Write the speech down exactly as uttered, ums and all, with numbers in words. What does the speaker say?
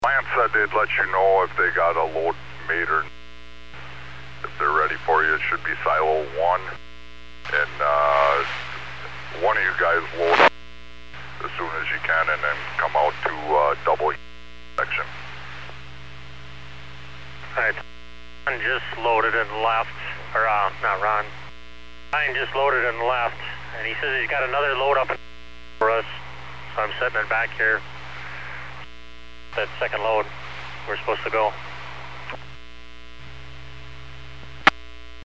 Lance said they'd let you know if they got a load made or if they're ready for you. It should be silo one. And uh, one of you guys load up as soon as you can and then come out to uh, double section. Alright, Ron just loaded and left, or uh, not Ron. Ryan just loaded and left, and he says he's got another load up for us, so I'm setting it back here. That second load, we're supposed to go.